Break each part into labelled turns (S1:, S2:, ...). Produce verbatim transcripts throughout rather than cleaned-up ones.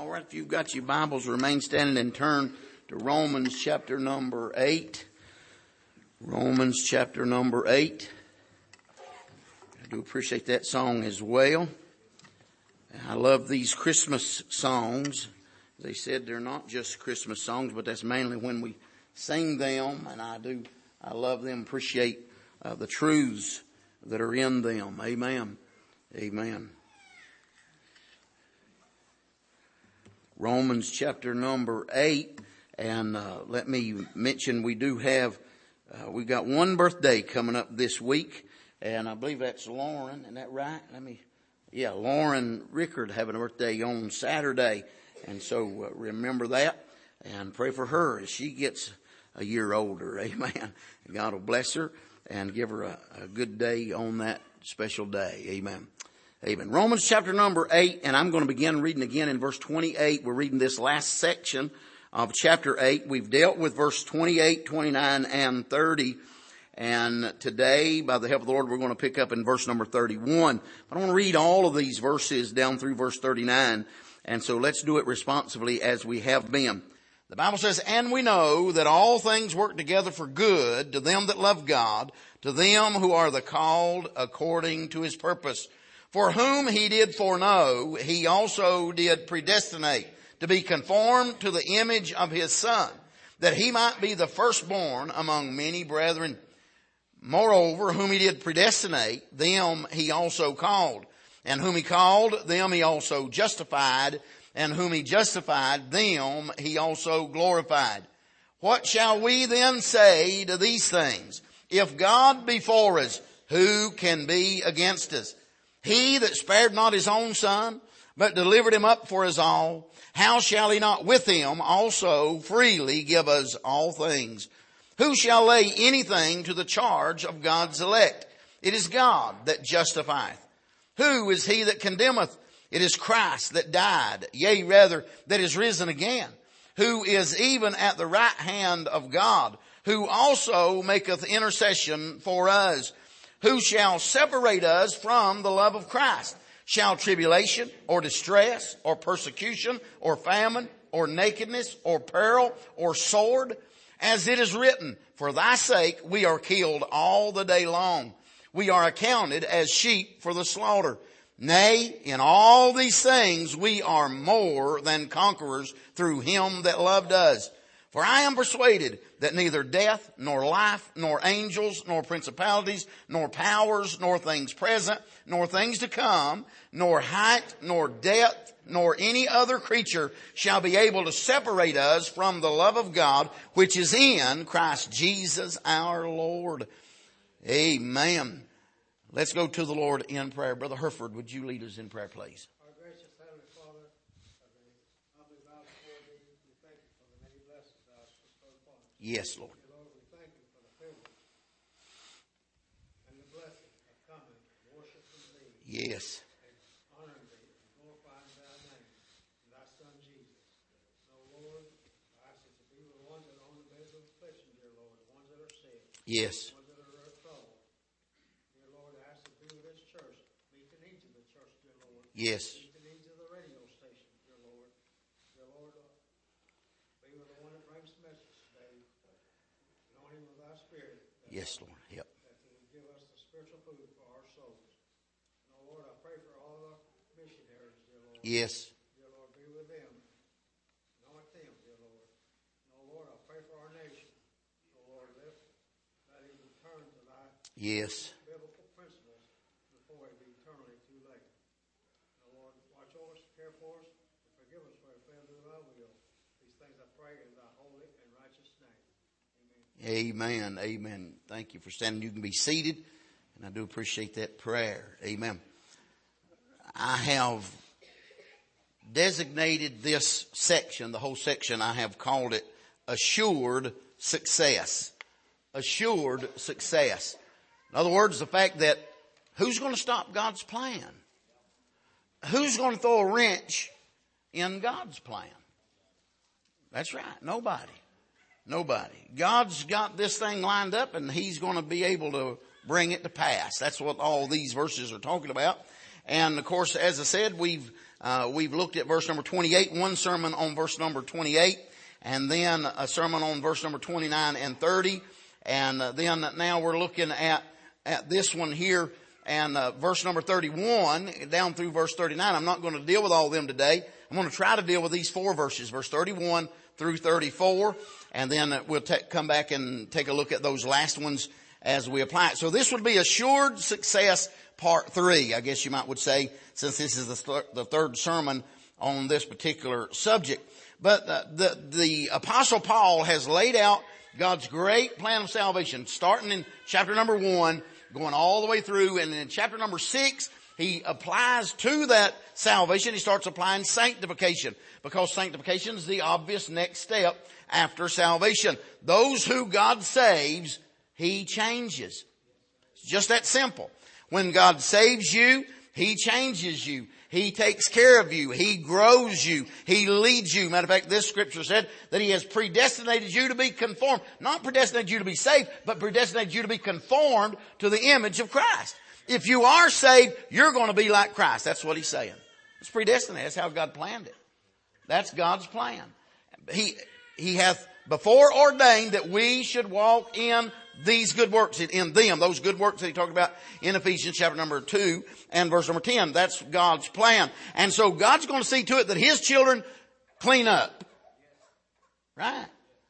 S1: All right, if you've got your Bibles, remain standing and turn to Romans chapter number eight. Romans chapter number eight. I do appreciate that song as well. I love these Christmas songs. They said they're not just Christmas songs, but that's mainly when we sing them, and I do, I love them, appreciate uh, the truths that are in them. Amen. Amen. Romans chapter number eight, and uh, let me mention we do have, uh, we got one birthday coming up this week, and I believe that's Lauren, isn't that right? Let me, yeah, Lauren Rickard having a birthday on Saturday, and so uh, remember that, and pray for her as she gets a year older, amen. God will bless her and give her a, a good day on that special day, amen. Amen. Romans chapter number eight, and I'm going to begin reading again in verse twenty-eight. We're reading this last section of chapter eight. We've dealt with verse twenty-eight, twenty-nine, and thirty. And today, by the help of the Lord, we're going to pick up in verse number thirty-one. But I want to read all of these verses down through verse thirty-nine. And so let's do it responsibly as we have been. The Bible says, "And we know that all things work together for good to them that love God, to them who are the called according to his purpose. For whom he did foreknow, he also did predestinate to be conformed to the image of his Son, that he might be the firstborn among many brethren. Moreover, whom he did predestinate, them he also called. And whom he called, them he also justified. And whom he justified, them he also glorified. What shall we then say to these things? If God be for us, who can be against us? He that spared not his own Son, but delivered him up for us all, how shall he not with him also freely give us all things? Who shall lay anything to the charge of God's elect? It is God that justifieth. Who is he that condemneth? It is Christ that died, yea, rather, that is risen again, who is even at the right hand of God, who also maketh intercession for us. Who shall separate us from the love of Christ? Shall tribulation or distress or persecution or famine or nakedness or peril or sword? As it is written, for thy sake we are killed all the day long. We are accounted as sheep for the slaughter. Nay, in all these things we are more than conquerors through him that loved us. For I am persuaded that neither death, nor life, nor angels, nor principalities, nor powers, nor things present, nor things to come, nor height, nor depth, nor any other creature shall be able to separate us from the love of God, which is in Christ Jesus our Lord." Amen. Let's go to the Lord in prayer. Brother Herford, would you lead us in prayer, please? Yes, Lord.
S2: Lord, we thank you for the privilege and the blessing of coming to worship Thee.
S1: Yes.
S2: And honoring Thee and glorifying Thy name and Thy Son Jesus. No, Lord, I ask us to be with the ones that are on the beds of affliction, dear Lord, the ones that are sick.
S1: Yes.
S2: The ones that are in trouble. Dear Lord, I ask us to be with this church. Meet the needs of the church, dear Lord.
S1: Yes.
S2: Meet the needs of the radio station, dear Lord. Dear Lord, uh, be with the one that brings messages today. Anoint him with Thy Spirit.
S1: Yes, Lord. Yep.
S2: That He will give us the spiritual food for our souls. And, oh Lord, I pray for all the missionaries, dear Lord.
S1: Yes.
S2: Dear Lord, be with them. Anoint them, dear Lord. And, oh Lord, I pray for our nation. Oh Lord, let, let him return to Thy
S1: Yes.
S2: biblical principles before it be eternally too late. And, oh Lord, watch over us, care for us, and forgive us for our failure to do Thy will. These things I pray in Thy holy and righteous name.
S1: Amen. Amen. Thank you for standing. You can be seated. And I do appreciate that prayer. Amen. I have designated this section, the whole section, I have called it Assured Success. Assured Success. In other words, the fact that who's going to stop God's plan? Who's going to throw a wrench in God's plan? That's right. Nobody. Nobody. God's got this thing lined up and He's going to be able to bring it to pass. That's what all these verses are talking about. And of course, as I said, we've, uh, we've looked at verse number twenty-eight, one sermon on verse number twenty-eight, and then a sermon on verse number twenty-nine and thirty. And uh, then now we're looking at, at this one here, and uh, verse number thirty-one down through verse thirty-nine. I'm not going to deal with all of them today. I'm going to try to deal with these four verses, verse thirty-one through thirty-four, and then we'll t- come back and take a look at those last ones as we apply it. So this would be assured success part three, I guess you might would say, since this is the, th- the third sermon on this particular subject. But uh, the, the Apostle Paul has laid out God's great plan of salvation, starting in chapter number one, going all the way through, and in chapter number six, he applies to that salvation, he starts applying sanctification, because sanctification is the obvious next step after salvation. Those who God saves, He changes. It's just that simple. When God saves you, He changes you. He takes care of you. He grows you. He leads you. Matter of fact, this scripture said that He has predestinated you to be conformed. Not predestinated you to be saved, but predestinated you to be conformed to the image of Christ. If you are saved, you're going to be like Christ. That's what He's saying. It's predestinated. That's how God planned it. That's God's plan. He, He hath before ordained that we should walk in these good works, in them, those good works that he talked about in Ephesians chapter number two and verse number ten. That's God's plan. And so God's going to see to it that His children clean up. Right?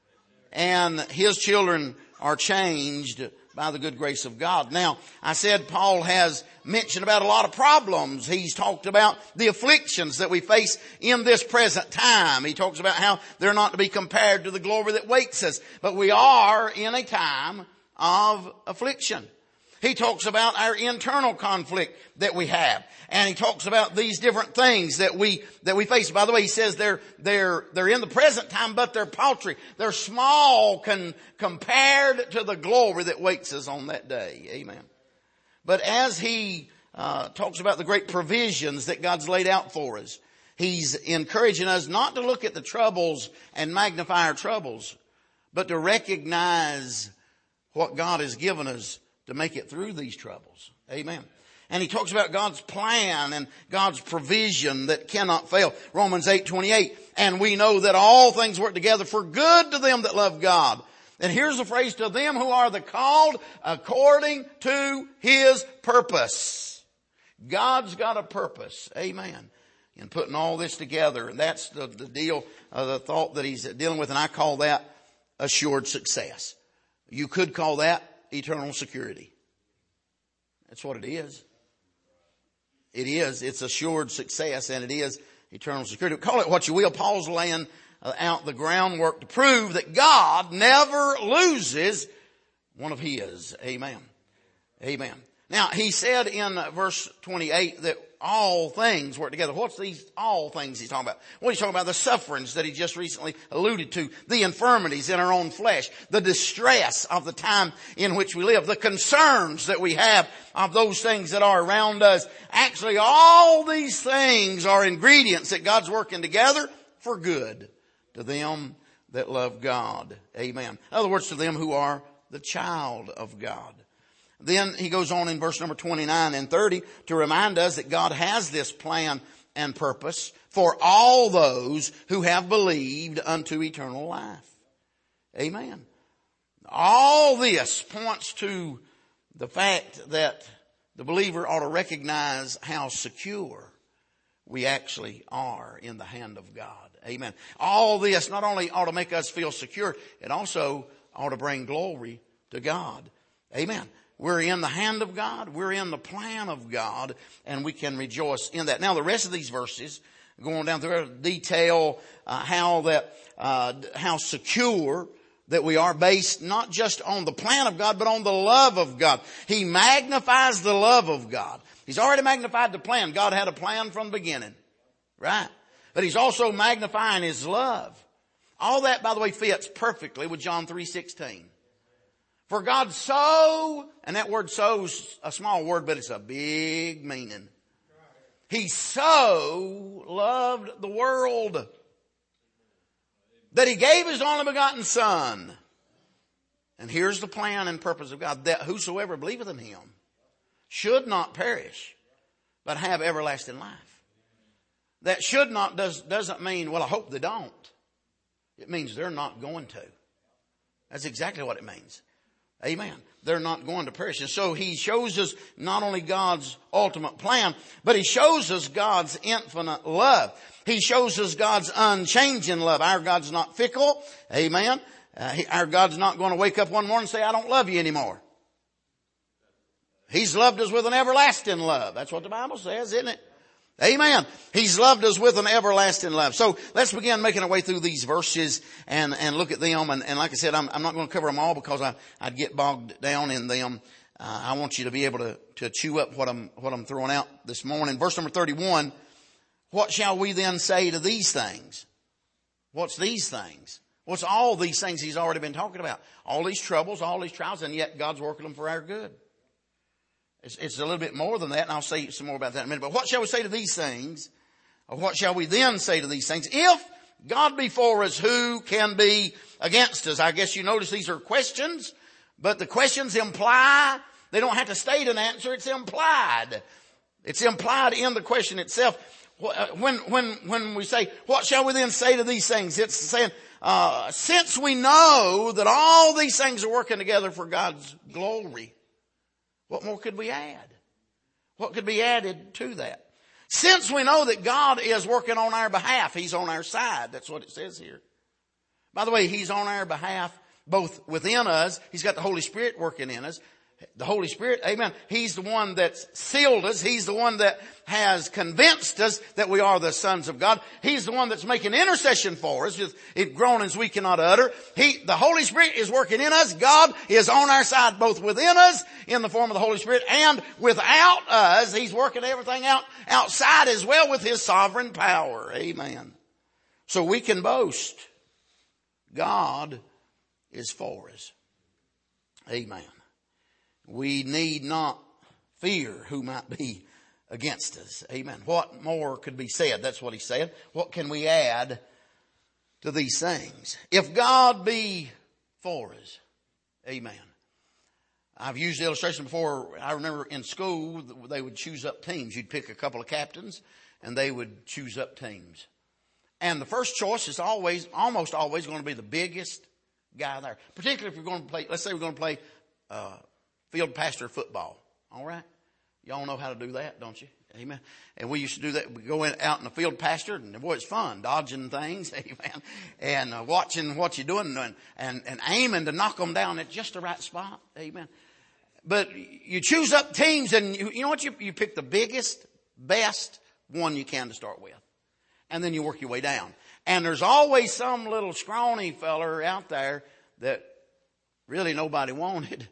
S1: And His children are changed by the good grace of God. Now, I said Paul has mentioned about a lot of problems. He's talked about the afflictions that we face in this present time. He talks about how they're not to be compared to the glory that waits us. But we are in a time of affliction. He talks about our internal conflict that we have. And he talks about these different things that we, that we face. By the way, he says they're, they're, they're in the present time, but they're paltry. They're small con, compared to the glory that waits us on that day. Amen. But as he, uh, talks about the great provisions that God's laid out for us, he's encouraging us not to look at the troubles and magnify our troubles, but to recognize what God has given us to make it through these troubles. Amen. And he talks about God's plan and God's provision that cannot fail. Romans eight twenty-eight. And we know that all things work together for good to them that love God. And here's the phrase, to them who are the called according to His purpose. God's got a purpose. Amen. In putting all this together. And that's the, the deal, uh, the thought that he's dealing with. And I call that assured success. You could call that eternal security. That's what it is. It is. It's assured success, and it is eternal security. Call it what you will. Paul's laying out the groundwork to prove that God never loses one of His. Amen. Amen. Now, he said in verse twenty-eight that all things work together. What's these all things he's talking about? What he's talking about? The sufferings that he just recently alluded to, the infirmities in our own flesh, the distress of the time in which we live, the concerns that we have of those things that are around us. Actually, all these things are ingredients that God's working together for good to them that love God. Amen. In other words, to them who are the child of God. Then he goes on in verse number twenty-nine and thirty to remind us that God has this plan and purpose for all those who have believed unto eternal life. Amen. All this points to the fact that the believer ought to recognize how secure we actually are in the hand of God. Amen. All this not only ought to make us feel secure, it also ought to bring glory to God. Amen. We're in the hand of God. We're in the plan of God, and we can rejoice in that. Now, the rest of these verses, going down through detail uh, how that uh, how secure that we are, based not just on the plan of God, but on the love of God. He magnifies the love of God. He's already magnified the plan. God had a plan from the beginning, right? But He's also magnifying His love. All that, by the way, fits perfectly with John three sixteen. For God so, and that word so's a small word, but it's a big meaning. He so loved the world that He gave His only begotten Son. And here's the plan and purpose of God, that whosoever believeth in Him should not perish, but have everlasting life. That should not does, doesn't mean, well, I hope they don't. It means they're not going to. That's exactly what it means. Amen. They're not going to perish. And so he shows us not only God's ultimate plan, but he shows us God's infinite love. He shows us God's unchanging love. Our God's not fickle. Amen. Uh, he, our God's not going to wake up one morning and say, I don't love you anymore. He's loved us with an everlasting love. That's what the Bible says, isn't it? Amen. He's loved us with an everlasting love. So let's begin making our way through these verses and, and look at them. And, and like I said, I'm, I'm not going to cover them all because I, I'd get bogged down in them. Uh, I want you to be able to, to chew up what I'm, what I'm throwing out this morning. Verse number thirty-one. What shall we then say to these things? What's these things? What's all these things he's already been talking about? All these troubles, all these trials, and yet God's working them for our good. It's, it's a little bit more than that, and I'll say some more about that in a minute. But what shall we say to these things? Or what shall we then say to these things? If God be for us, who can be against us? I guess you notice these are questions, but the questions imply, they don't have to state an answer, it's implied. It's implied in the question itself. When, when, when we say, what shall we then say to these things? It's saying, uh, since we know that all these things are working together for God's glory, what more could we add? What could be added to that? Since we know that God is working on our behalf, He's on our side. That's what it says here. By the way, He's on our behalf both within us. He's got the Holy Spirit working in us. The Holy Spirit, amen, He's the one that's sealed us. He's the one that has convinced us that we are the sons of God. He's the one that's making intercession for us with groanings we cannot utter. He, the Holy Spirit is working in us. God is on our side both within us in the form of the Holy Spirit and without us. He's working everything out outside as well with His sovereign power. Amen. So we can boast. God is for us. Amen. We need not fear who might be against us. Amen. What more could be said? That's what he said. What can we add to these things? If God be for us. Amen. I've used the illustration before. I remember in school, they would choose up teams. You'd pick a couple of captains and they would choose up teams. And the first choice is always, almost always going to be the biggest guy there. Particularly if you're going to play, let's say we're going to play, uh, field pastor football. All right. Y'all know how to do that, don't you? Amen. And we used to do that. We go in, out in the field pasture, and boy, it's fun, dodging things. Amen. And uh, watching what you're doing and, and, and aiming to knock them down at just the right spot. Amen. But you choose up teams, and you, you know what? You, you pick the biggest, best one you can to start with. And then you work your way down. And there's always some little scrawny feller out there that really nobody wanted.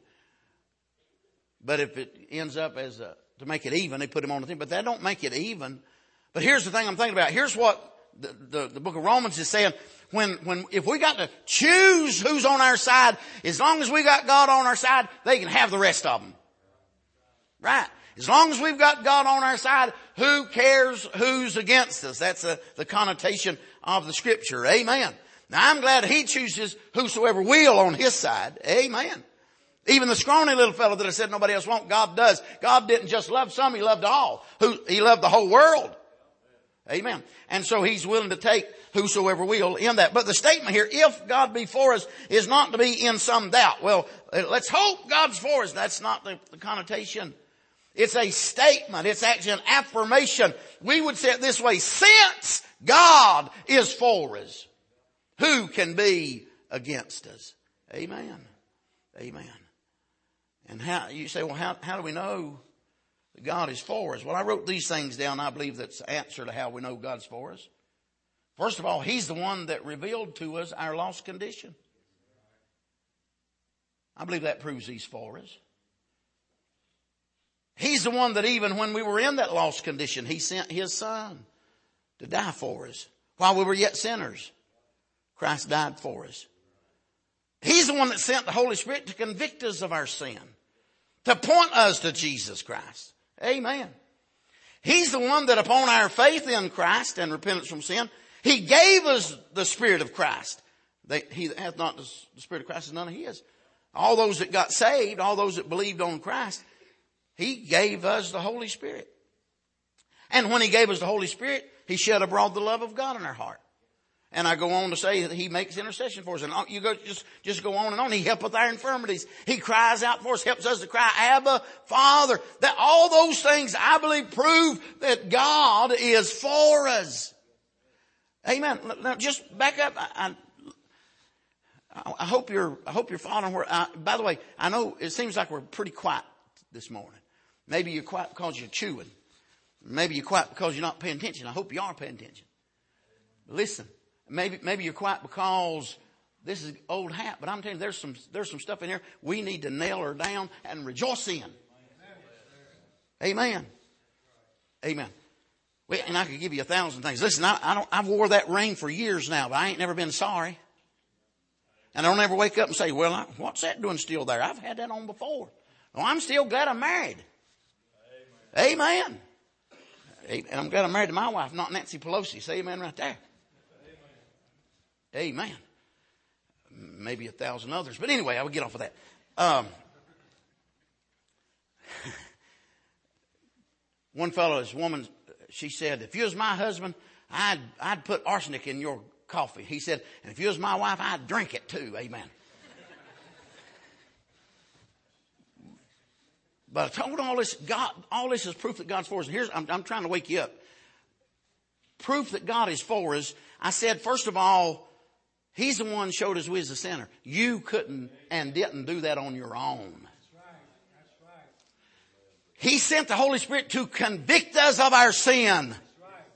S1: But if it ends up as a, to make it even, they put him on the team. But that don't make it even. But here's the thing I'm thinking about. Here's what the, the, the book of Romans is saying. When, when, if we got to choose who's on our side, as long as we got God on our side, they can have the rest of them. Right? As long as we've got God on our side, who cares who's against us? That's a, the connotation of the scripture. Amen. Now I'm glad He chooses whosoever will on His side. Amen. Even the scrawny little fellow that I said nobody else won't, God does. God didn't just love some, He loved all. Who, He loved the whole world. Amen. And so He's willing to take whosoever will in that. But the statement here, if God be for us, is not to be in some doubt. Well, let's hope God's for us. That's not the, the connotation. It's a statement. It's actually an affirmation. We would say it this way: since God is for us, who can be against us? Amen. Amen. And how, you say, well, how, how do we know that God is for us? Well, I wrote these things down. I believe that's the answer to how we know God's for us. First of all, He's the one that revealed to us our lost condition. I believe that proves He's for us. He's the one that even when we were in that lost condition, He sent His Son to die for us. While we were yet sinners, Christ died for us. He's the one that sent the Holy Spirit to convict us of our sin, to point us to Jesus Christ. Amen. He's the one that upon our faith in Christ and repentance from sin, He gave us the Spirit of Christ. They, he that hath not the Spirit of Christ is none of His. All those that got saved, all those that believed on Christ, He gave us the Holy Spirit. And when he gave us the Holy Spirit, he shed abroad the love of God in our heart. And I go on to say that he makes intercession for us. And you go, just, just go on and on. He helpeth our infirmities. He cries out for us, helps us to cry, Abba, Father. That all those things, I believe, prove that God is for us. Amen. Now just back up. I, I, I hope you're, I hope you're following where, I, by the way, I know it seems like we're pretty quiet this morning. Maybe you're quiet because you're chewing. Maybe you're quiet because you're not paying attention. I hope you are paying attention. But listen. Maybe, maybe you're quiet because this is old hat, but I'm telling you, there's some, there's some stuff in here we need to nail her down and rejoice in. Amen. Amen. Well, and I could give you a thousand things. Listen, I, I don't, I've wore that ring for years now, but I ain't never been sorry. And I don't ever wake up and say, well, I, what's that doing still there? I've had that on before. Well, I'm still glad I'm married. Amen. Amen. And I'm glad I'm married to my wife, not Nancy Pelosi. Say amen right there. Amen. Maybe a thousand others. But anyway, I will get off of that. Um, one fellow, this woman, she said, if you was my husband, I'd, I'd put arsenic in your coffee. He said, and if you was my wife, I'd drink it too. Amen. But I told all this, God, all this is proof that God's for us. And here's, I'm, I'm trying to wake you up. Proof that God is for us. I said, first of all, He's the one who showed us we was a sinner. You couldn't and didn't do that on your own.
S2: That's right. That's right.
S1: He sent the Holy Spirit to convict us of our sin.
S2: That's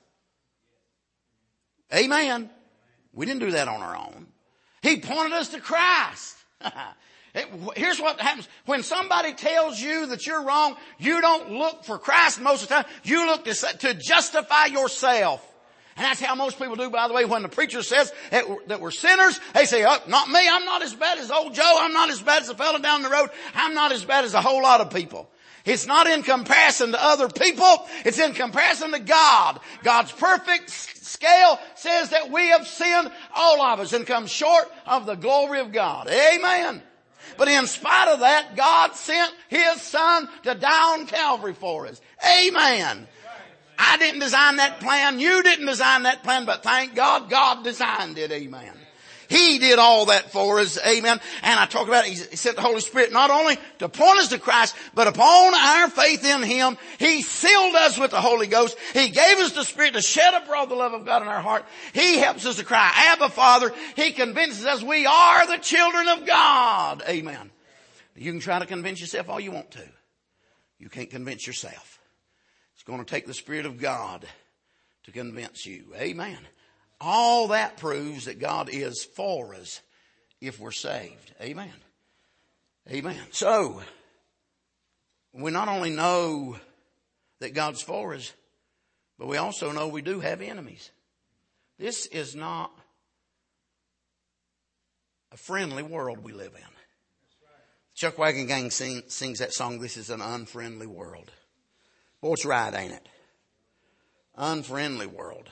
S2: right.
S1: Amen. We didn't do that on our own. He pointed us to Christ. Here's what happens. When somebody tells you that you're wrong, you don't look for Christ most of the time. You look to, to justify yourself. And that's how most people do, by the way. When the preacher says that we're sinners, they say, oh, not me. I'm not as bad as old Joe. I'm not as bad as the fellow down the road. I'm not as bad as a whole lot of people. It's not in comparison to other people. It's in comparison to God. God's perfect scale says that we have sinned, all of us, and come short of the glory of God. Amen. But in spite of that, God sent His Son to die on Calvary for us. Amen. I didn't design that plan. You didn't design that plan, but thank God, God designed it. Amen. He did all that for us. Amen. And I talk about it. He sent the Holy Spirit not only to point us to Christ, but upon our faith in Him, He sealed us with the Holy Ghost. He gave us the Spirit to shed abroad the love of God in our heart. He helps us to cry, Abba, Father. He convinces us we are the children of God. Amen. You can try to convince yourself all you want to. You can't convince yourself. It's going to take the Spirit of God to convince you. Amen. All that proves that God is for us if we're saved. Amen. Amen. So, we not only know that God's for us, but we also know we do have enemies. This is not a friendly world we live in. Chuck Wagon Gang sing, sings that song, This is an Unfriendly World. Boy, it's right, ain't it? Unfriendly world.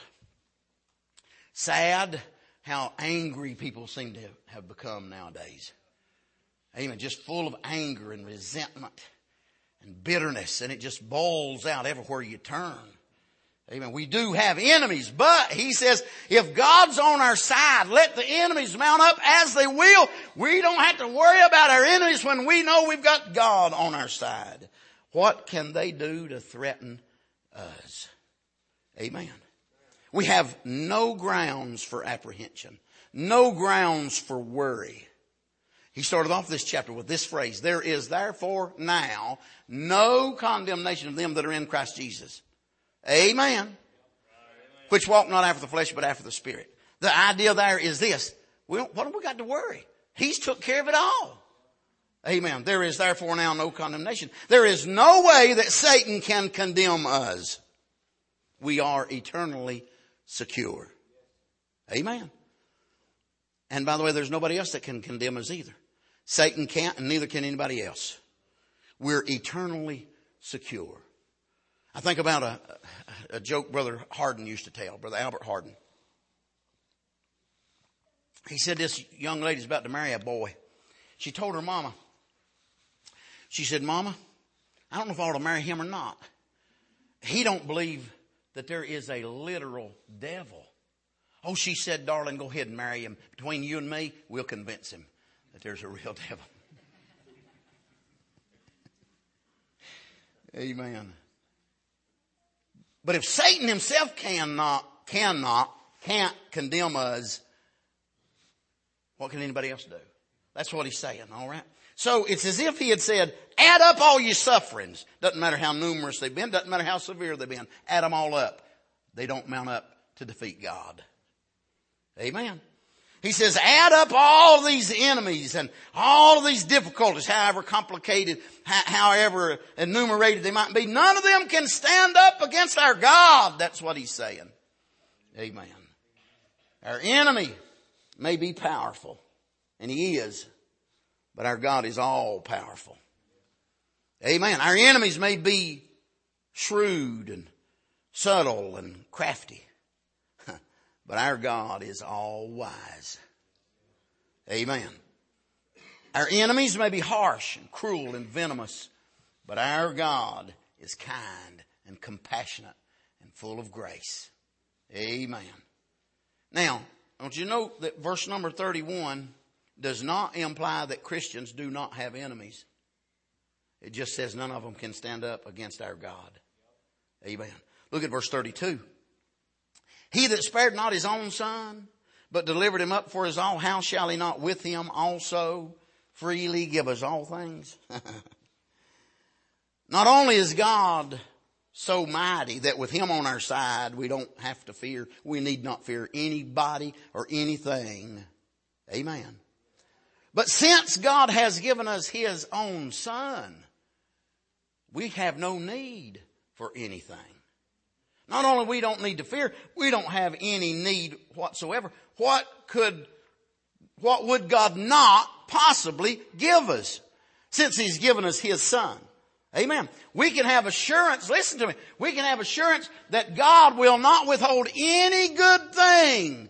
S1: Sad how angry people seem to have become nowadays. Amen. Just full of anger and resentment and bitterness, and it just boils out everywhere you turn. Amen. We do have enemies, but he says, if God's on our side, let the enemies mount up as they will. We don't have to worry about our enemies when we know we've got God on our side. What can they do to threaten us? Amen. We have no grounds for apprehension, no grounds for worry. He started off this chapter with this phrase, there is therefore now no condemnation of them that are in Christ Jesus. Amen. Amen. Which walk not after the flesh, but after the Spirit. The idea there is this. We don't, what have we got to worry? He's took care of it all. Amen. There is therefore now no condemnation. There is no way that Satan can condemn us. We are eternally secure. Amen. And by the way, there's nobody else that can condemn us either. Satan can't, and neither can anybody else. We're eternally secure. I think about a, a joke Brother Hardin used to tell, Brother Albert Hardin. He said this young lady's about to marry a boy. She told her mama, she said, Mama, I don't know if I ought to marry him or not. He don't believe that there is a literal devil. Oh, she said, darling, go ahead and marry him. Between you and me, we'll convince him that there's a real devil. Amen. But if Satan himself cannot, cannot, can't condemn us, what can anybody else do? That's what he's saying, all right? So it's as if he had said, add up all your sufferings. Doesn't matter how numerous they've been. Doesn't matter how severe they've been. Add them all up. They don't mount up to defeat God. Amen. He says, add up all these enemies and all of these difficulties, however complicated, however enumerated they might be. None of them can stand up against our God. That's what he's saying. Amen. Our enemy may be powerful, and he is, but our God is all powerful. Amen. Our enemies may be shrewd and subtle and crafty, but our God is all wise. Amen. Our enemies may be harsh and cruel and venomous, but our God is kind and compassionate and full of grace. Amen. Now, I want you to note that verse number thirty-one does not imply that Christians do not have enemies. It just says none of them can stand up against our God. Amen. Look at verse thirty-two. He that spared not his own son, but delivered him up for us all, how shall he not with him also freely give us all things? Not only is God so mighty that with him on our side, we don't have to fear, we need not fear anybody or anything. Amen. But since God has given us his own son, we have no need for anything. Not only we don't need to fear, we don't have any need whatsoever. What could, what would God not possibly give us since he's given us his son? Amen. We can have assurance, listen to me, we can have assurance that God will not withhold any good thing.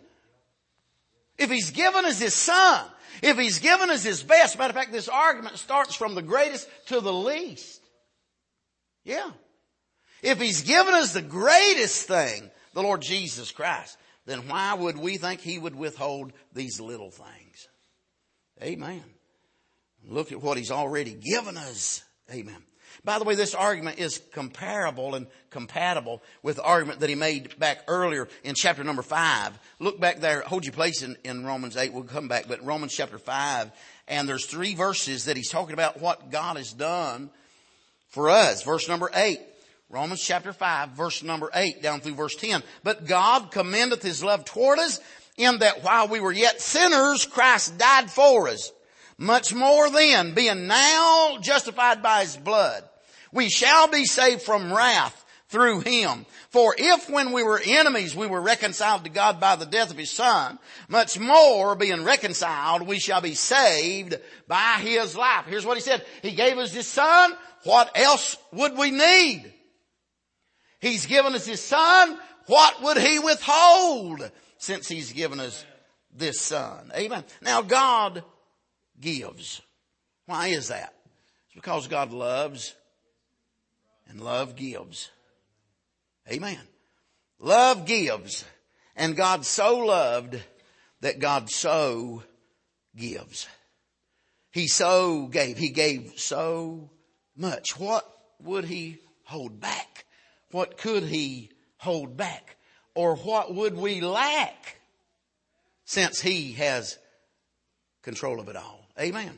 S1: If he's given us his son, if he's given us his best, matter of fact, this argument starts from the greatest to the least. Yeah. If he's given us the greatest thing, the Lord Jesus Christ, then why would we think he would withhold these little things? Amen. Look at what he's already given us. Amen. By the way, this argument is comparable and compatible with the argument that he made back earlier in chapter number five. Look back there, hold your place in, in Romans eight. We'll come back, but Romans chapter five. And there's three verses that he's talking about what God has done for us. Verse number eight. Romans chapter five, verse number eight, down through verse ten. But God commendeth his love toward us, in that while we were yet sinners, Christ died for us. Much more then, being now justified by his blood, we shall be saved from wrath through him. For if when we were enemies, we were reconciled to God by the death of his son, much more being reconciled, we shall be saved by his life. Here's what he said. He gave us his son. What else would we need? He's given us his son. What would he withhold since he's given us this son? Amen. Now God gives. Why is that? It's because God loves and love gives. Amen. Love gives. And God so loved that God so gives. He so gave. He gave so much. What would he hold back? What could he hold back? Or what would we lack since he has control of it all? Amen.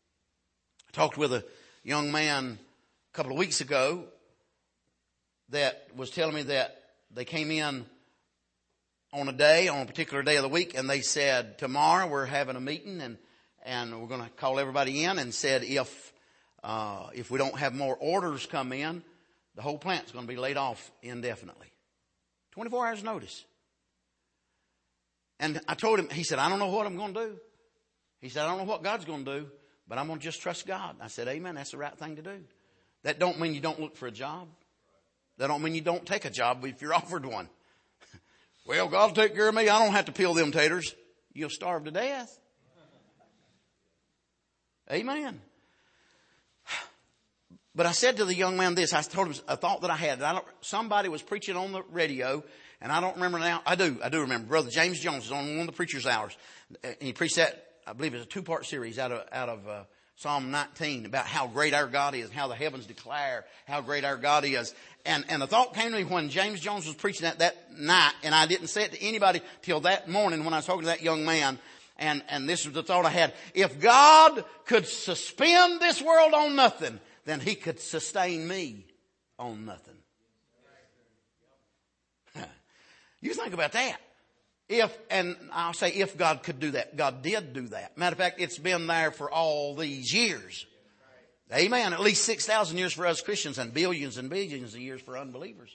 S1: I talked with a young man a couple of weeks ago that was telling me that they came in on a day, on a particular day of the week, and they said, tomorrow we're having a meeting and, and we're going to call everybody in, and said if, uh, if we don't have more orders come in, the whole plant's going to be laid off indefinitely. twenty-four hours notice. And I told him, he said, I don't know what I'm going to do. He said, I don't know what God's going to do, but I'm going to just trust God. I said, amen, that's the right thing to do. That don't mean you don't look for a job. That don't mean you don't take a job if you're offered one. Well, God will take care of me. I don't have to peel them taters. You'll starve to death. Amen. But I said to the young man this, I told him a thought that I had. I don't, somebody was preaching on the radio, and I don't remember now. I do, I do remember. Brother James Jones was on one of the preacher's hours. And he preached that, I believe it was a two-part series out of, out of, uh, Psalm nineteen about how great our God is, how the heavens declare how great our God is. And, and the thought came to me when James Jones was preaching that that night, and I didn't say it to anybody till that morning when I was talking to that young man. And, and this was the thought I had. If God could suspend this world on nothing, then he could sustain me on nothing. You think about that. If, and I'll say if God could do that, God did do that. Matter of fact, it's been there for all these years. Amen. At least six thousand years for us Christians and billions and billions of years for unbelievers.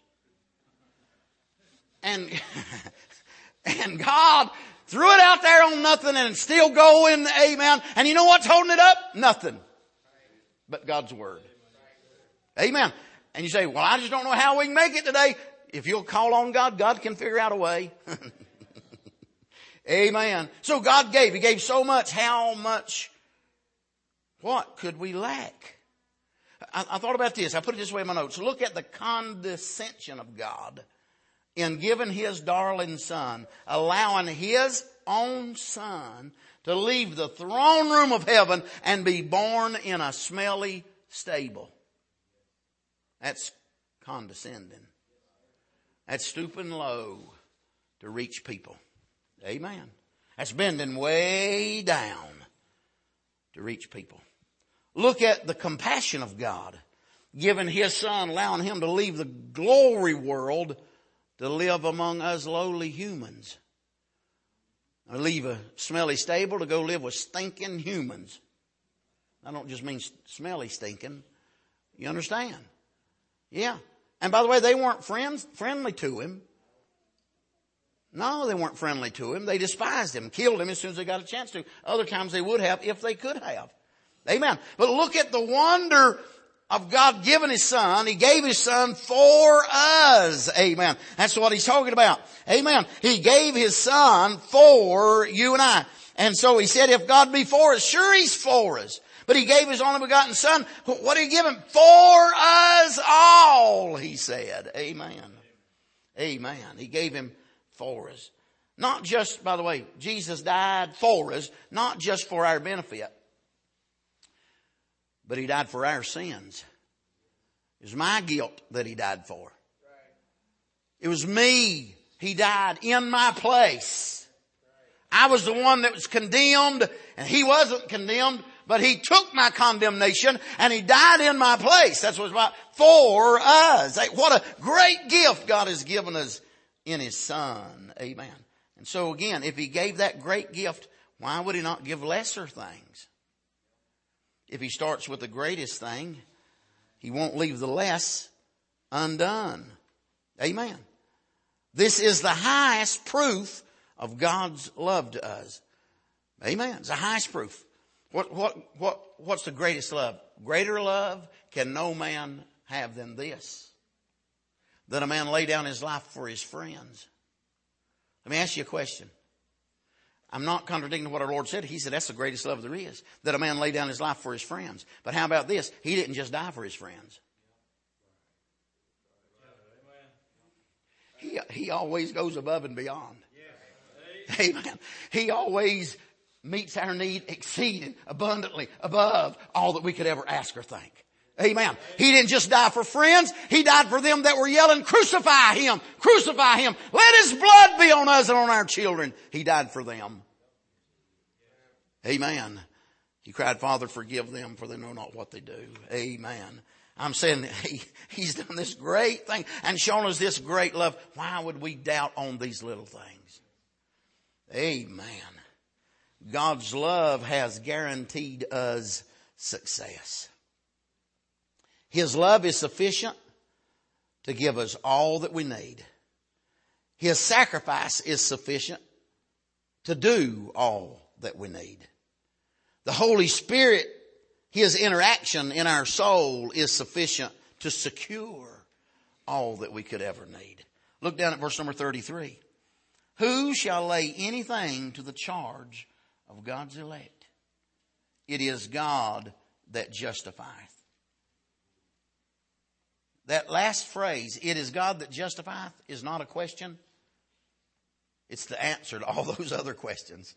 S1: And, and God threw it out there on nothing and it's still going. Amen. And you know what's holding it up? Nothing. But God's word. Amen. And you say, well, I just don't know how we can make it today. If you'll call on God, God can figure out a way. Amen. So God gave. He gave so much. How much? What could we lack? I, I thought about this. I put it this way in my notes. Look at the condescension of God in giving his darling son, allowing his own son to leave the throne room of heaven and be born in a smelly stable. That's condescending. That's stooping low to reach people. Amen. That's bending way down to reach people. Look at the compassion of God, giving his son, allowing him to leave the glory world to live among us lowly humans. Or leave a smelly stable to go live with stinking humans. I don't just mean smelly stinking. You understand? Yeah. And by the way, they weren't friends, friendly to him. No, they weren't friendly to him. They despised him, killed him as soon as they got a chance to. Other times they would have if they could have. Amen. But look at the wonder of God giving his son. He gave his son for us. Amen. That's what he's talking about. Amen. He gave his son for you and I. And so he said, if God be for us, sure he's for us. But he gave his only begotten son. What did he give him? For us all, he said. Amen. Amen. He gave him for us. Not just, by the way, Jesus died for us, not just for our benefit, but he died for our sins. It was my guilt that he died for. It was me. He died in my place. I was the one that was condemned, and he wasn't condemned, but he took my condemnation and he died in my place. That's what it's about. For us. What a great gift God has given us in his son. Amen. And so again, if he gave that great gift, why would he not give lesser things? If he starts with the greatest thing, he won't leave the less undone. Amen. This is the highest proof of God's love to us. Amen. It's the highest proof. What, what, what, what's the greatest love? Greater love can no man have than this. That a man lay down his life for his friends. Let me ask you a question. I'm not contradicting what our Lord said. He said that's the greatest love there is. That a man lay down his life for his friends. But how about this? He didn't just die for his friends. He, he always goes above and beyond. Amen. He always meets our need exceeding abundantly above all that we could ever ask or think. Amen. He didn't just die for friends. He died for them that were yelling, crucify him, crucify him. Let his blood be on us and on our children. He died for them. Amen. He cried, Father, forgive them, for they know not what they do. Amen. I'm saying he, he's done this great thing and shown us this great love. Why would we doubt on these little things? Amen. God's love has guaranteed us success. His love is sufficient to give us all that we need. His sacrifice is sufficient to do all that we need. The Holy Spirit, his interaction in our soul is sufficient to secure all that we could ever need. Look down at verse number thirty-three. Who shall lay anything to the charge of God's elect? It is God that justifieth. that last phrase, it is God that justifieth, is not a question. It's the answer to all those other questions.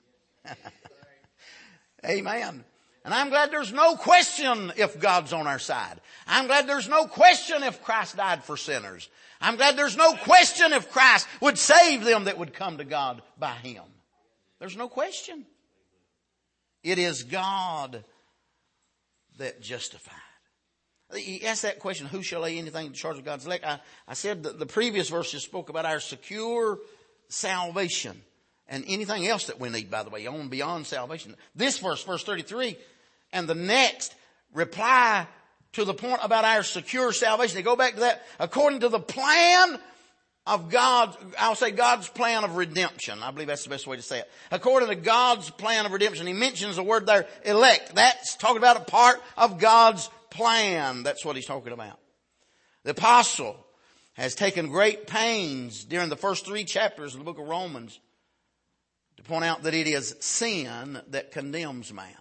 S1: Amen. And I'm glad there's no question if God's on our side. I'm glad there's no question if Christ died for sinners. I'm glad there's no question if Christ would save them that would come to God by Him. There's no question. It is God that justified. He asked that question, who shall lay anything to charge of God's elect? I, I said that the previous verses spoke about our secure salvation. And anything else that we need, by the way, on and beyond salvation. This verse, verse thirty-three, and the next reply to the point about our secure salvation. They go back to that. According to the plan of God, I'll say God's plan of redemption. I believe that's the best way to say it. According to God's plan of redemption. He mentions the word there, elect. That's talking about a part of God's plan. That's what he's talking about. The apostle has taken great pains during the first three chapters of the book of Romans to point out that it is sin that condemns man.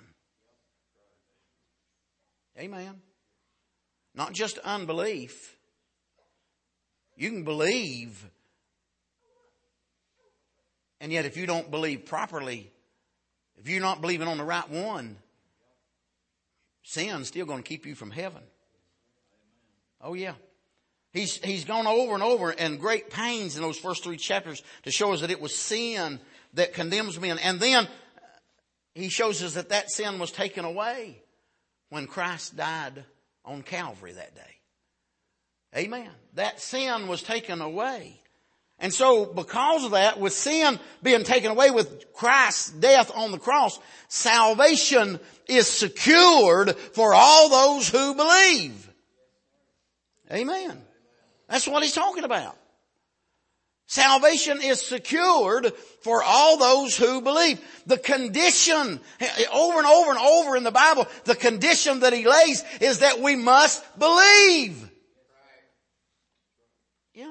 S1: Amen. Not just unbelief. You can believe, and yet if you don't believe properly, if you're not believing on the right one, sin's still going to keep you from heaven. Oh yeah. He's, he's gone over and over in great pains in those first three chapters to show us that it was sin that condemns men. And then he shows us that that sin was taken away when Christ died on Calvary that day. Amen. That sin was taken away. And so because of that, with sin being taken away with Christ's death on the cross, salvation is secured for all those who believe. Amen. That's what he's talking about. Salvation is secured for all those who believe. The condition, over and over and over in the Bible, the condition that he lays is that we must believe. Yeah.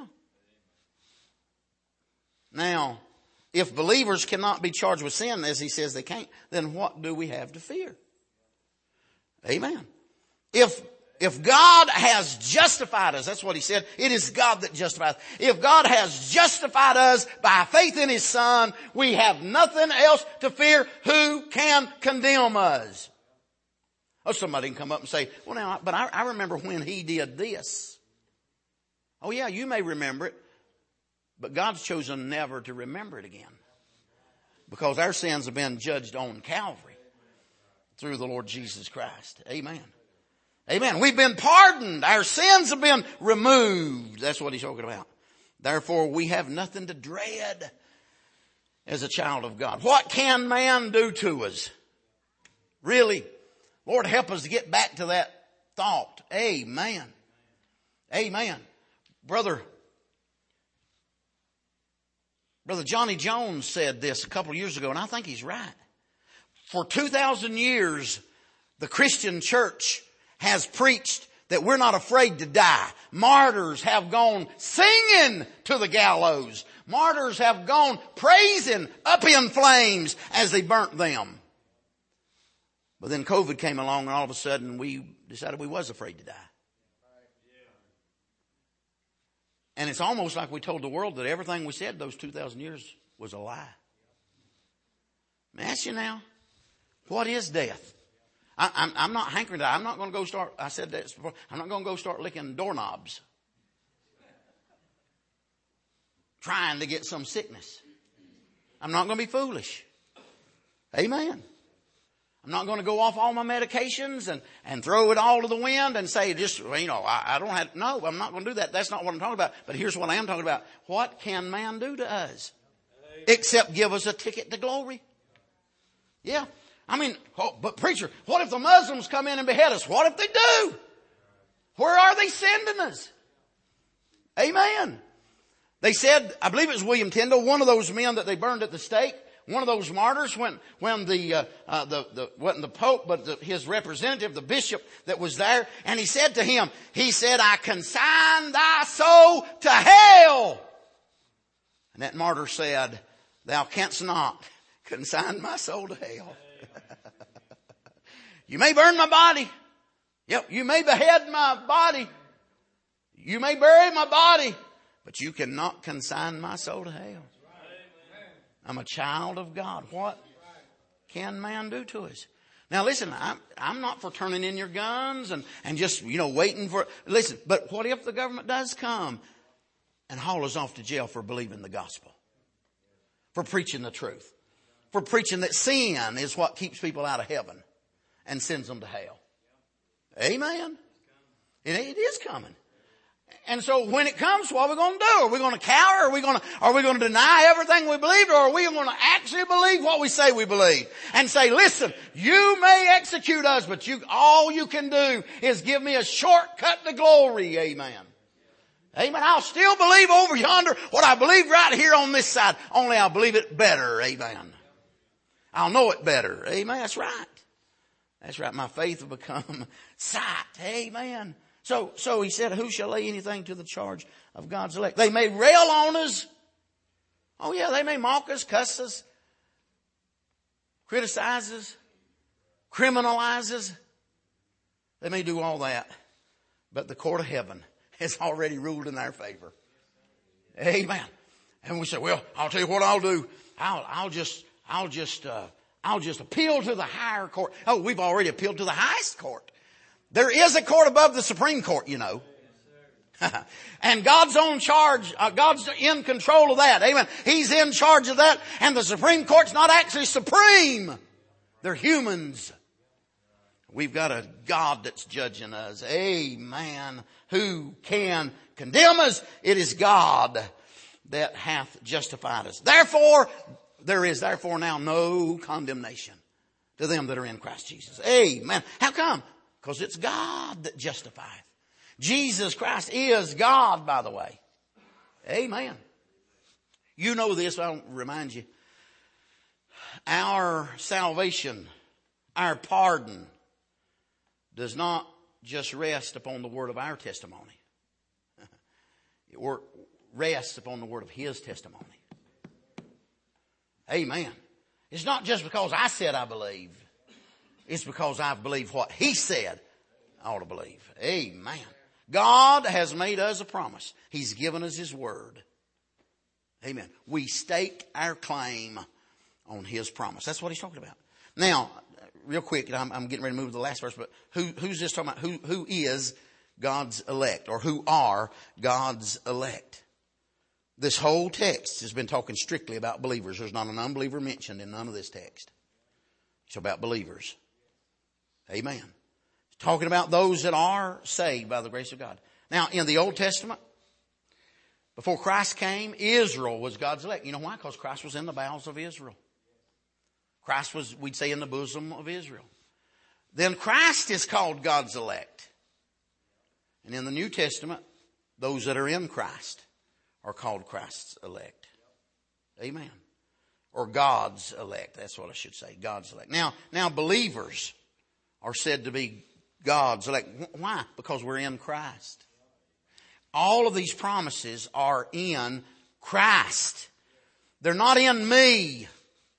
S1: Now, if believers cannot be charged with sin, as he says they can't, then what do we have to fear? Amen. If If God has justified us, that's what he said, it is God that justifies. If God has justified us by faith in his Son, we have nothing else to fear. Who can condemn us? Oh, somebody can come up and say, well now, but I, I remember when he did this. Oh yeah, you may remember it, but God's chosen never to remember it again. Because our sins have been judged on Calvary through the Lord Jesus Christ. Amen. Amen. We've been pardoned. Our sins have been removed. That's what he's talking about. Therefore, we have nothing to dread as a child of God. What can man do to us? Really? Lord, help us to get back to that thought. Amen. Amen. Brother, Brother Johnny Jones said this a couple of years ago, and I think he's right. For two thousand years, the Christian church has preached that we're not afraid to die. Martyrs have gone singing to the gallows. Martyrs have gone praising up in flames as they burnt them. But then COVID came along and all of a sudden we decided we was afraid to die. And it's almost like we told the world that everything we said those two thousand years was a lie. Let me ask you now, what is death? I, I'm, I'm not hankering to die. I'm not going to go start, I said that before, I'm not going to go start licking doorknobs. Trying to get some sickness. I'm not going to be foolish. Amen. I'm not going to go off all my medications and, and throw it all to the wind and say, just, you know, I, I don't have, no, I'm not going to do that. That's not what I'm talking about. But here's what I am talking about. What can man do to us? Except give us a ticket to glory. Yeah. I mean, oh, but preacher, what if the Muslims come in and behead us? What if they do? Where are they sending us? Amen. They said, I believe it was William Tyndale, one of those men that they burned at the stake, one of those martyrs, when when the uh, uh, the the wasn't the Pope, but the, his representative, the bishop that was there, and he said to him, he said, I consign thy soul to hell. And that martyr said, thou canst not consign my soul to hell. You may burn my body. Yep, you may behead my body. You may bury my body, but you cannot consign my soul to hell. I'm a child of God. What can man do to us? Now listen, I'm, I'm not for turning in your guns and, and just, you know, waiting for, listen, but what if the government does come and haul us off to jail for believing the gospel? For preaching the truth? For preaching that sin is what keeps people out of heaven and sends them to hell? Amen. It, it is coming. And so when it comes, what are we going to do? Are we going to cower? Are we going to, are we going to deny everything we believed? Or are we going to actually believe what we say we believe? And say, listen, you may execute us, but you, all you can do is give me a shortcut to glory. Amen. Amen. I'll still believe over yonder what I believe right here on this side. Only I'll believe it better. Amen. I'll know it better. Amen. That's right. That's right. My faith will become sight. Amen. So, so he said, who shall lay anything to the charge of God's elect? They may rail on us. Oh yeah, they may mock us, cuss us, criticize us, criminalize us. They may do all that. But the court of heaven has already ruled in our favor. Amen. And we say, well, I'll tell you what I'll do. I'll, I'll just, I'll just, uh, I'll just appeal to the higher court. Oh, we've already appealed to the highest court. There is a court above the Supreme Court, you know. And God's on charge, uh, God's in control of that. Amen. He's in charge of that. And the Supreme Court's not actually supreme. They're humans. We've got a God that's judging us. Amen. Who can condemn us? It is God that hath justified us. Therefore, there is therefore now no condemnation to them that are in Christ Jesus. Amen. How come? Because it's God that justifieth. Jesus Christ is God, by the way. Amen. You know this, I'll remind you. Our salvation, our pardon, does not just rest upon the word of our testimony. It rests upon the word of His testimony. Amen. It's not just because I said I believe. It's because I believe what He said I ought to believe. Amen. God has made us a promise. He's given us His word. Amen. We stake our claim on His promise. That's what He's talking about. Now, real quick, I'm, I'm getting ready to move to the last verse, but who, who's this talking about? Who, who is God's elect, or who are God's elect? This whole text has been talking strictly about believers. There's not an unbeliever mentioned in none of this text. It's about believers. Amen. It's talking about those that are saved by the grace of God. Now, in the Old Testament, before Christ came, Israel was God's elect. You know why? Because Christ was in the bowels of Israel. Christ was, we'd say, in the bosom of Israel. Then Christ is called God's elect. And in the New Testament, those that are in Christ are called Christ's elect. Amen. Or God's elect. That's what I should say. God's elect. Now, now believers are said to be God's elect. Why? Because we're in Christ. All of these promises are in Christ. They're not in me.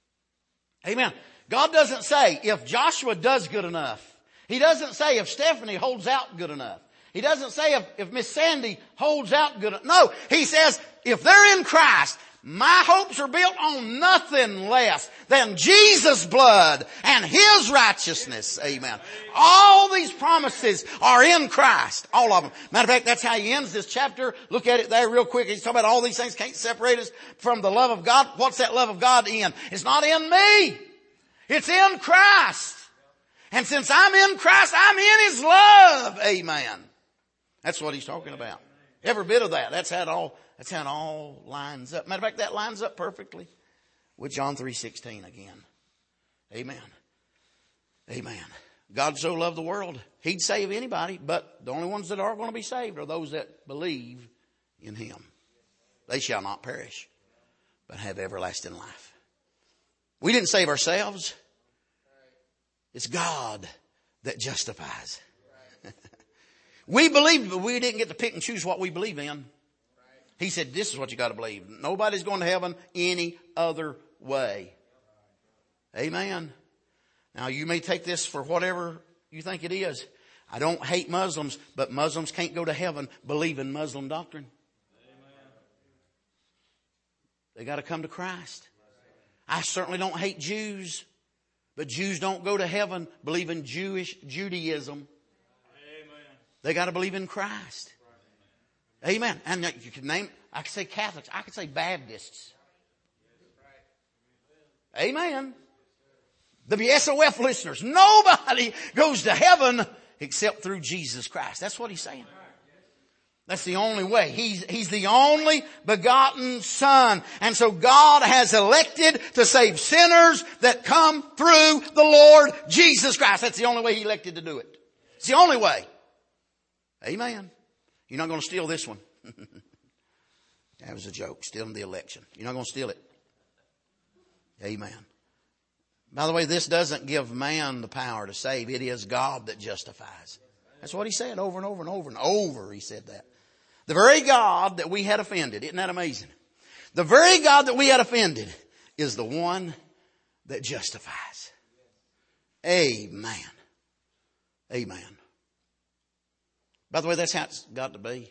S1: Amen. God doesn't say if Joshua does good enough. He doesn't say if Stephanie holds out good enough. He doesn't say if, if Miss Sandy holds out good enough. No, He says if they're in Christ, my hopes are built on nothing less than Jesus' blood and His righteousness. Amen. All these promises are in Christ. All of them. Matter of fact, that's how He ends this chapter. Look at it there real quick. He's talking about all these things can't separate us from the love of God. What's that love of God in? It's not in me. It's in Christ. And since I'm in Christ, I'm in His love. Amen. That's what He's talking about. Every bit of that. That's how it all, that's how it all lines up. Matter of fact, that lines up perfectly with John three sixteen again. Amen. Amen. God so loved the world, He'd save anybody, but the only ones that are going to be saved are those that believe in Him. They shall not perish, but have everlasting life. We didn't save ourselves. It's God that justifies. We believed, but we didn't get to pick and choose what we believe in. He said, this is what you got to believe. Nobody's going to heaven any other way. Amen. Now, you may take this for whatever you think it is. I don't hate Muslims, but Muslims can't go to heaven believing Muslim doctrine. Amen. They got to come to Christ. I certainly don't hate Jews, but Jews don't go to heaven believing Jewish Judaism. Amen. They got to believe in Christ. Amen. And you can name, I could say Catholics, I could say Baptists. Amen. The S O F listeners, nobody goes to heaven except through Jesus Christ. That's what he's saying. That's the only way. He's, he's the only begotten Son. And so God has elected to save sinners that come through the Lord Jesus Christ. That's the only way he elected to do it. It's the only way. Amen. You're not going to steal this one. That was a joke. Stealing the election. You're not going to steal it. Amen. By the way, this doesn't give man the power to save. It is God that justifies. That's what he said over and over and over and over. He said that. The very God that we had offended. Isn't that amazing? The very God that we had offended is the one that justifies. Amen. Amen. By the way, that's how it's got to be.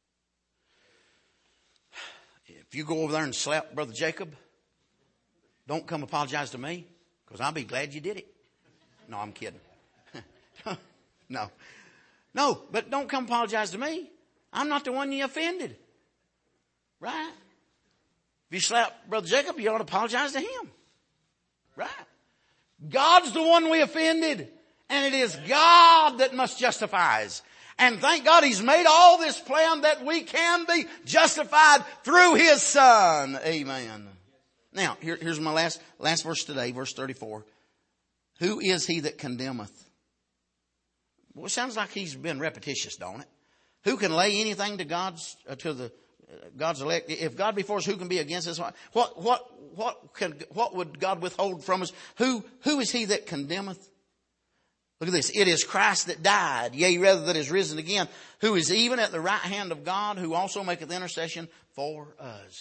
S1: If you go over there and slap Brother Jacob, don't come apologize to me, because I'll be glad you did it. No, I'm kidding. No. No, but don't come apologize to me. I'm not the one you offended. Right? If you slap Brother Jacob, you ought to apologize to him. Right? God's the one we offended. And it is God that must justify us. And thank God he's made all this plan that we can be justified through his Son. Amen. Now, here, here's my last, last verse today, verse thirty-four. Who is he that condemneth? Well, it sounds like he's been repetitious, don't it? Who can lay anything to God's, uh, to the, uh, God's elect? If God be for us, who can be against us? What, what, what can, what would God withhold from us? Who, who is he that condemneth? Look at this. It is Christ that died, yea, rather that is risen again, who is even at the right hand of God, who also maketh intercession for us.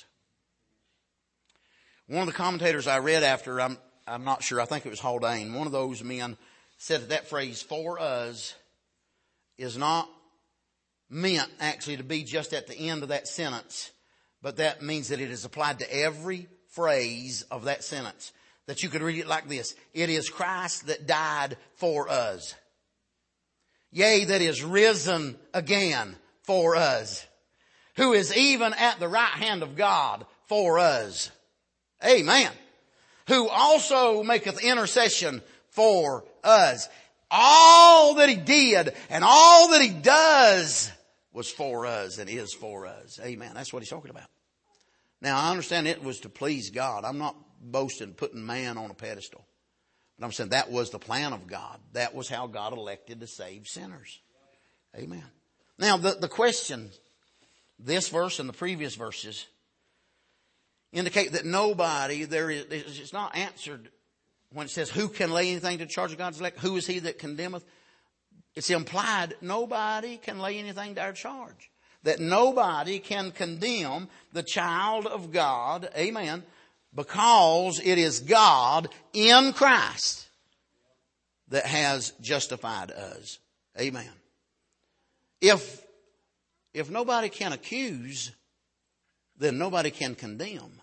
S1: One of the commentators I read after, I'm, I'm not sure, I think it was Haldane, one of those men said that that phrase, for us, is not meant actually to be just at the end of that sentence, but that means that it is applied to every phrase of that sentence. That you could read it like this. It is Christ that died for us. Yea, that is risen again for us. Who is even at the right hand of God for us. Amen. Who also maketh intercession for us. All that he did and all that he does was for us and is for us. Amen. That's what he's talking about. Now, I understand it was to please God. I'm not boasting putting man on a pedestal. But I'm saying that was the plan of God. That was how God elected to save sinners. Amen. Now, the, the question, this verse and the previous verses indicate that nobody, there is, it's not answered when it says, who can lay anything to the charge of God's elect? Who is he that condemneth? It's implied nobody can lay anything to our charge. That nobody can condemn the child of God, amen, because it is God in Christ that has justified us. Amen. If, if nobody can accuse, then nobody can condemn.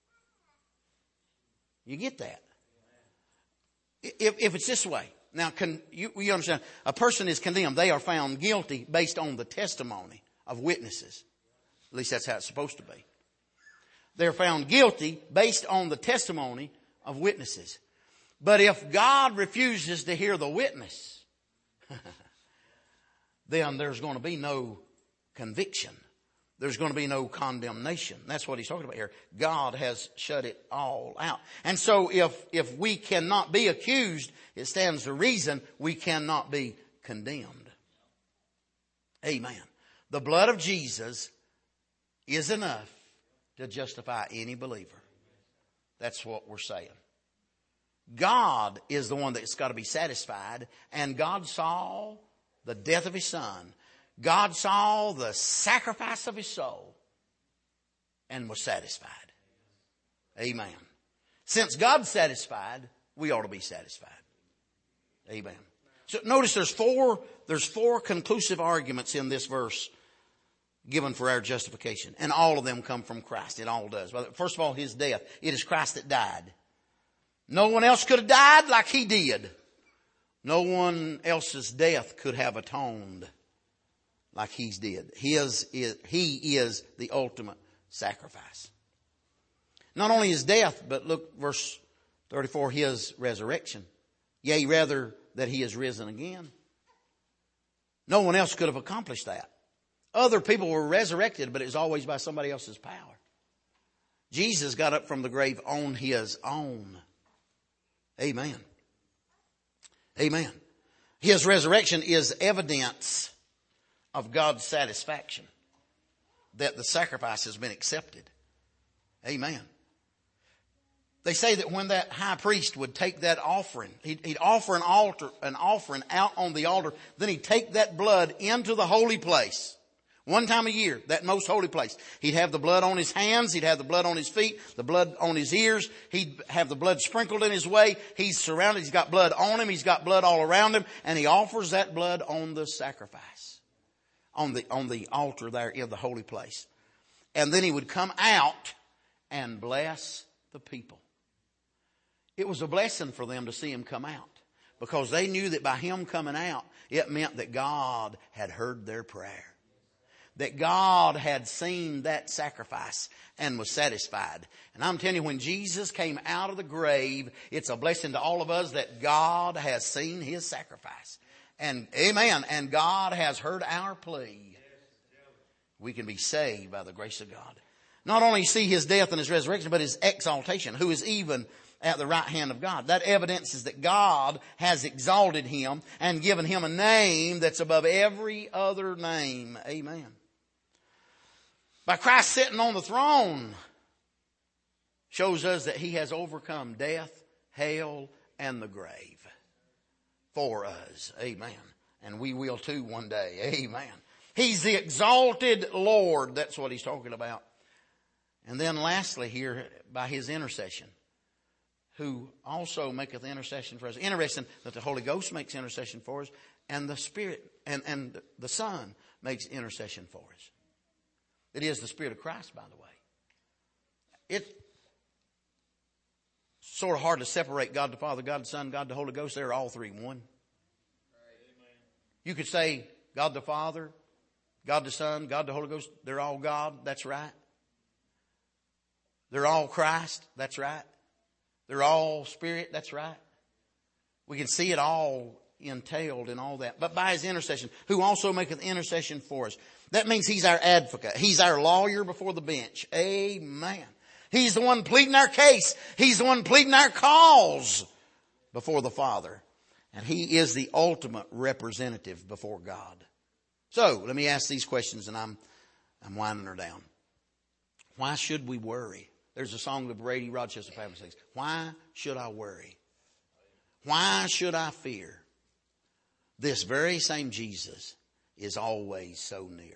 S1: You get that? If, if it's this way. Now, can you, you understand, a person is condemned. They are found guilty based on the testimony of witnesses. At least that's how it's supposed to be. They're found guilty based on the testimony of witnesses. But if God refuses to hear the witness, then there's going to be no conviction. There's going to be no condemnation. That's what he's talking about here. God has shut it all out. And so if, if we cannot be accused, it stands to reason we cannot be condemned. Amen. The blood of Jesus is enough to justify any believer. That's what we're saying. God is the one that's got to be satisfied. And God saw the death of his Son. God saw the sacrifice of his soul and was satisfied. Amen. Since God's satisfied, we ought to be satisfied. Amen. So notice there's four, there's four conclusive arguments in this verse given for our justification. And all of them come from Christ. It all does. First of all, his death. It is Christ that died. No one else could have died like he did. No one else's death could have atoned like he did. His is, he is the ultimate sacrifice. Not only his death, but look, verse thirty-four, his resurrection. Yea, rather that he is risen again. No one else could have accomplished that. Other people were resurrected, but it was always by somebody else's power. Jesus got up from the grave on his own. Amen. Amen. His resurrection is evidence of God's satisfaction that the sacrifice has been accepted. Amen. They say that when that high priest would take that offering, he'd, he'd offer an altar, an offering out on the altar, then he'd take that blood into the holy place. One time a year, that most holy place. He'd have the blood on his hands. He'd have the blood on his feet, the blood on his ears. He'd have the blood sprinkled in his way. He's surrounded. He's got blood on him. He's got blood all around him. And he offers that blood on the sacrifice, on the, on the altar there in the holy place. And then he would come out and bless the people. It was a blessing for them to see him come out, because they knew that by him coming out, it meant that God had heard their prayer. That God had seen that sacrifice and was satisfied. And I'm telling you, when Jesus came out of the grave, it's a blessing to all of us that God has seen his sacrifice. And amen. And God has heard our plea. We can be saved by the grace of God. Not only see his death and his resurrection, but his exaltation, who is even at the right hand of God. That evidence is that God has exalted him and given him a name that's above every other name. Amen. By Christ sitting on the throne shows us that he has overcome death, hell, and the grave for us. Amen. And we will too one day. Amen. He's the exalted Lord. That's what he's talking about. And then lastly here, by his intercession, who also maketh intercession for us. Interesting that the Holy Ghost makes intercession for us, and the Spirit and, and the Son makes intercession for us. It is the Spirit of Christ, by the way. It's sort of hard to separate God the Father, God the Son, God the Holy Ghost. They're all three one. You could say God the Father, God the Son, God the Holy Ghost. They're all God. That's right. They're all Christ. That's right. They're all Spirit. That's right. We can see it all entailed in all that. But by his intercession, who also maketh intercession for us. That means he's our advocate. He's our lawyer before the bench. Amen. He's the one pleading our case. He's the one pleading our cause before the Father. And he is the ultimate representative before God. So let me ask these questions, and I'm, I'm winding her down. Why should we worry? There's a song that Brady Rochester family sings. Why should I worry? Why should I fear? This very same Jesus is always so near.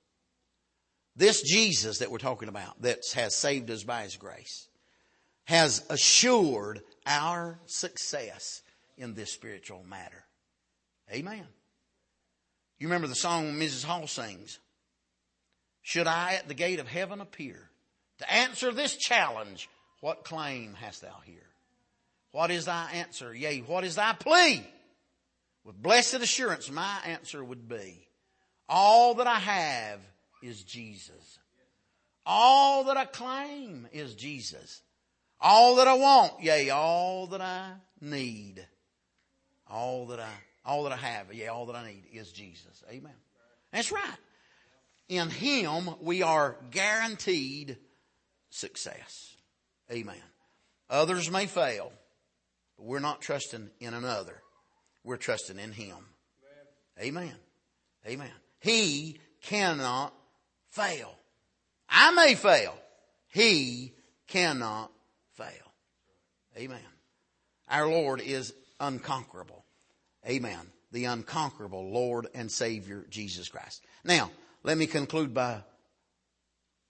S1: This Jesus that we're talking about, that has saved us by his grace, has assured our success in this spiritual matter. Amen. You remember the song Missus Hall sings? Should I at the gate of heaven appear to answer this challenge, what claim hast thou here? What is thy answer? Yea, what is thy plea? With blessed assurance, my answer would be, all that I have is Jesus. All that I claim is Jesus. All that I want, yea, all that I need, all that I, all that I have, yea, all that I need is Jesus. Amen. That's right. In him, we are guaranteed success. Amen. Others may fail, but we're not trusting in another. We're trusting in him. Amen. Amen. He cannot fail. I may fail. He cannot fail. Amen. Our Lord is unconquerable. Amen. The unconquerable Lord and Savior, Jesus Christ. Now, let me conclude by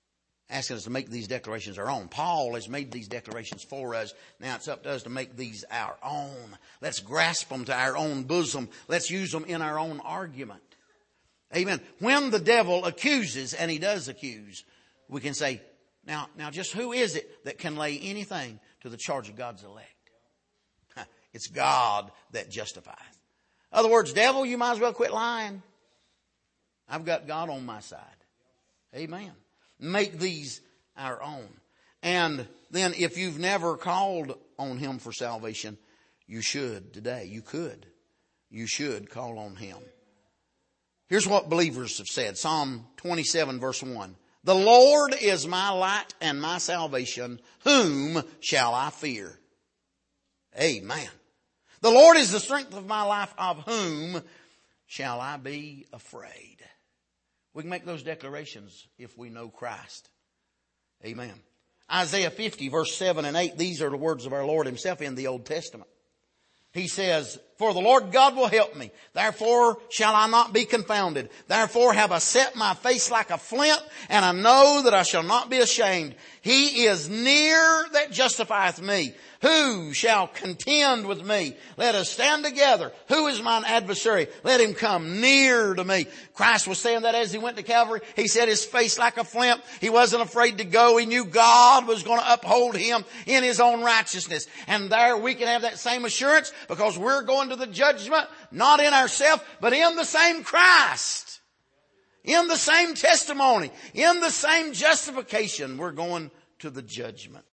S1: asking us to make these declarations our own. Paul has made these declarations for us. Now it's up to us to make these our own. Let's grasp them to our own bosom. Let's use them in our own argument. Amen. When the devil accuses, and he does accuse, we can say, now, now just who is it that can lay anything to the charge of God's elect? It's God that justifieth. In other words, devil, you might as well quit lying. I've got God on my side. Amen. Make these our own. And then if you've never called on Him for salvation, you should today. You could. You should call on Him. Here's what believers have said. Psalm twenty-seven verse one. The Lord is my light and my salvation. Whom shall I fear? Amen. The Lord is the strength of my life. Of whom shall I be afraid? We can make those declarations if we know Christ. Amen. Isaiah fifty verse seven and eight. These are the words of our Lord Himself in the Old Testament. He says, for the Lord God will help me. Therefore shall I not be confounded. Therefore have I set my face like a flint, and I know that I shall not be ashamed. He is near that justifieth me. Who shall contend with me? Let us stand together. Who is mine adversary? Let him come near to me. Christ was saying that as He went to Calvary. He set His face like a flint. He wasn't afraid to go. He knew God was going to uphold Him in His own righteousness. And there we can have that same assurance, because we're going to the judgment, not in ourselves, but in the same Christ. In the same testimony. In the same justification. We're going to the judgment.